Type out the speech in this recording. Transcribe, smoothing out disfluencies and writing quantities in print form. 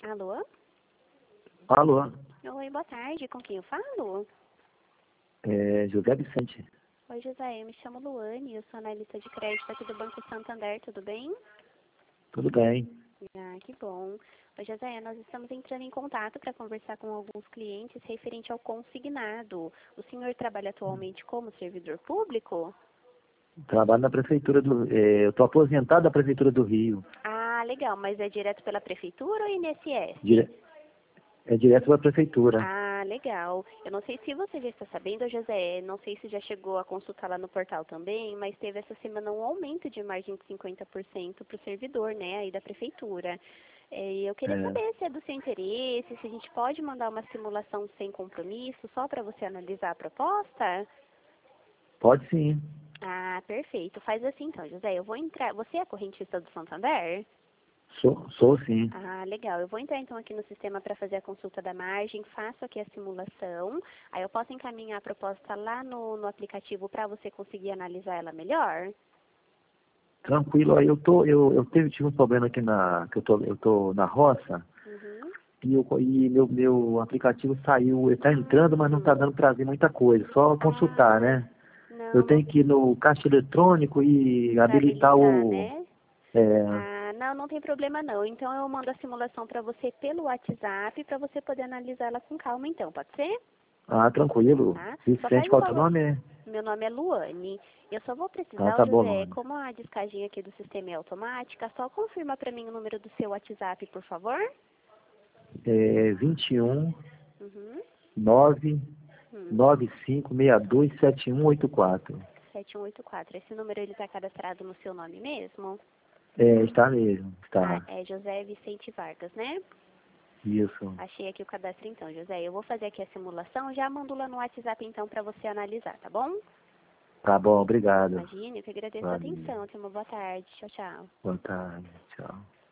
Alô? Alô, Oi, boa tarde. Com quem eu falo? José Vicente. Oi, José. Eu me chamo Luane. Eu sou analista de crédito aqui do Banco Santander. Tudo bem? Tudo bem? Ah, que bom. Oi, José. Nós estamos entrando em contato para conversar com alguns clientes referente ao consignado. O senhor trabalha atualmente como servidor público? Trabalho na prefeitura eu estou aposentado da prefeitura do Rio. Ah, legal. Mas é direto pela prefeitura ou INSS? É direto da prefeitura. Ah, legal. Eu não sei se você já está sabendo, José, não sei se já chegou a consultar lá no portal também, mas teve essa semana um aumento de margem de 50% para o servidor, né, aí da prefeitura. E eu queria É, saber se é do seu interesse, se a gente pode mandar uma simulação sem compromisso, só para você analisar a proposta? pode sim. Ah, perfeito. Faz assim então, José, eu vou entrar. Você é correntista do Santander? Sou sim. Ah, legal. Eu vou entrar então aqui no sistema para fazer a consulta da margem, faço aqui a simulação, aí eu posso encaminhar a proposta lá no aplicativo para você conseguir analisar ela melhor? Tranquilo. Aí tive um problema aqui que eu tô na roça Uhum. e meu aplicativo saiu, ele tá entrando, mas não tá dando pra ver muita coisa, só consultar, Ah, né? Eu não, não tenho que ir no caixa eletrônico e para habilitar habilitar, né? é, Ah, não, não tem problema não. Então eu mando a simulação para você pelo WhatsApp para você poder analisar ela com calma então, pode ser? tranquilo. Tá? Só Vicente, faz um qual é o teu favor. nome? Meu nome é Luane. Eu só vou Ah, precisar, tá ô bom, José, Luane. como a descagem aqui do sistema é automática, só confirma para mim o número do seu WhatsApp, por favor. 21 Uhum. 9 Hum. 95627184. 7184. Esse número ele está cadastrado no seu nome mesmo? Está mesmo, Ah, está. é José Vicente Vargas, né? Isso. Achei aqui o cadastro então, José. Eu vou fazer aqui a simulação, já mando lá no WhatsApp então para você analisar, tá bom? Tá bom, obrigado. Imagine, eu que agradeço a Valeu. atenção. Tenha uma boa tarde. Tchau, tchau. Boa tarde. Tchau.